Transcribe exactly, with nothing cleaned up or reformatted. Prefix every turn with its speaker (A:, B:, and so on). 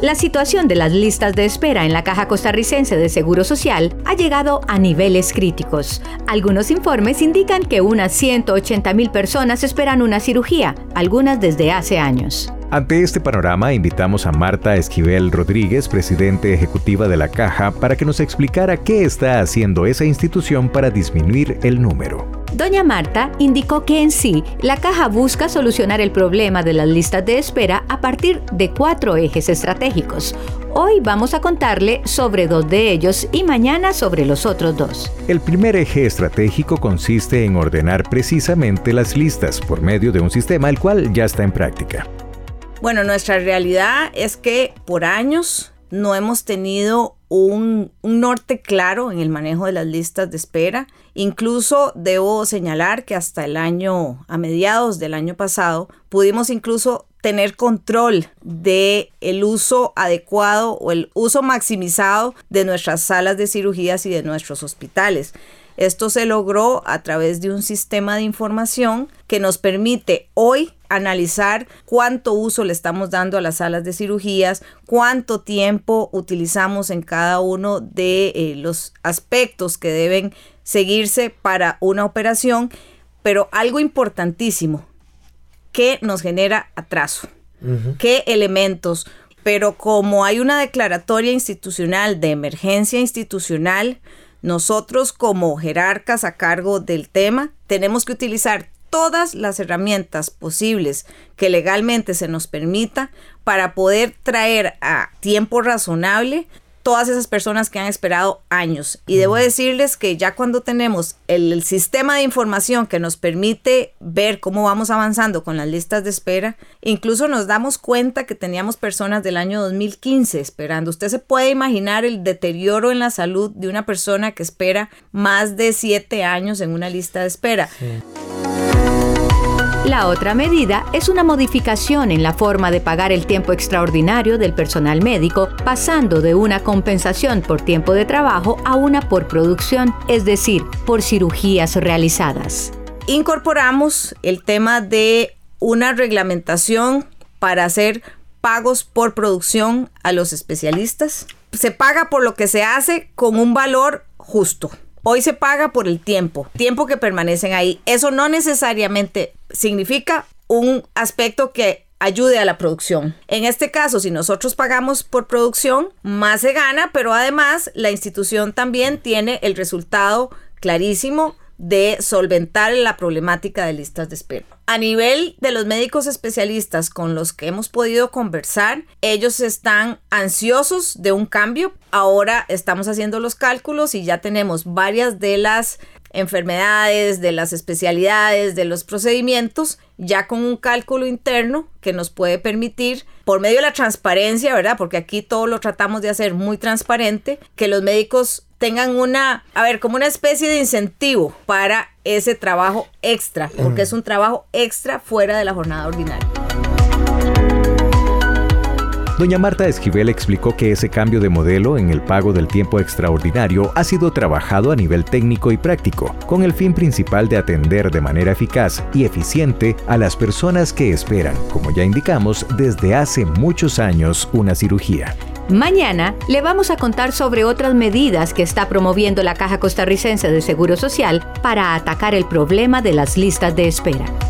A: La situación de las listas de espera en la Caja Costarricense de Seguro Social ha llegado a niveles críticos. Algunos informes indican que unas ciento ochenta mil personas esperan una cirugía, algunas desde hace años.
B: Ante este panorama, invitamos a Marta Esquivel Rodríguez, presidente ejecutiva de la Caja, para que nos explicara qué está haciendo esa institución para disminuir el número.
A: Doña Marta indicó que en sí, la Caja busca solucionar el problema de las listas de espera a partir de cuatro ejes estratégicos. Hoy vamos a contarle sobre dos de ellos y mañana sobre los otros dos.
B: El primer eje estratégico consiste en ordenar precisamente las listas por medio de un sistema el cual ya está en práctica.
C: Bueno, nuestra realidad es que por años no hemos tenido un, un norte claro en el manejo de las listas de espera. Incluso debo señalar que hasta el año, a mediados del año pasado, pudimos incluso tener control de el uso adecuado o el uso maximizado de nuestras salas de cirugías y de nuestros hospitales. Esto se logró a través de un sistema de información que nos permite hoy analizar cuánto uso le estamos dando a las salas de cirugías, cuánto tiempo utilizamos en cada uno de eh, los aspectos que deben seguirse para una operación, pero algo importantísimo que nos genera atraso. Uh-huh. ¿Qué elementos? Pero como hay una declaratoria institucional de emergencia institucional, nosotros como jerarcas a cargo del tema tenemos que utilizar todas las herramientas posibles que legalmente se nos permita para poder traer a tiempo razonable todas esas personas que han esperado años. Y debo decirles que ya cuando tenemos el, el sistema de información que nos permite ver cómo vamos avanzando con las listas de espera, incluso nos damos cuenta que teníamos personas del año dos mil quince esperando. Usted se puede imaginar el deterioro en la salud de una persona que espera más de siete años en una lista de espera. Sí.
A: La otra medida es una modificación en la forma de pagar el tiempo extraordinario del personal médico, pasando de una compensación por tiempo de trabajo a una por producción, es decir, por cirugías realizadas.
C: Incorporamos el tema de una reglamentación para hacer pagos por producción a los especialistas. Se paga por lo que se hace con un valor justo. Hoy se paga por el tiempo, tiempo que permanecen ahí. Eso no necesariamente significa un aspecto que ayude a la producción. En este caso, si nosotros pagamos por producción, más se gana, pero además la institución también tiene el resultado clarísimo de solventar la problemática de listas de espera. A nivel de los médicos especialistas con los que hemos podido conversar, ellos están ansiosos de un cambio. Ahora estamos haciendo los cálculos y ya tenemos varias de las enfermedades, de las especialidades, de los procedimientos, ya con un cálculo interno que nos puede permitir, por medio de la transparencia, ¿verdad? Porque aquí todo lo tratamos de hacer muy transparente, que los médicos tengan una, a ver, como una especie de incentivo para ese trabajo extra, porque es un trabajo extra fuera de la jornada ordinaria.
B: Doña Marta Esquivel explicó que ese cambio de modelo en el pago del tiempo extraordinario ha sido trabajado a nivel técnico y práctico, con el fin principal de atender de manera eficaz y eficiente a las personas que esperan, como ya indicamos, desde hace muchos años una cirugía.
A: Mañana le vamos a contar sobre otras medidas que está promoviendo la Caja Costarricense de Seguro Social para atacar el problema de las listas de espera.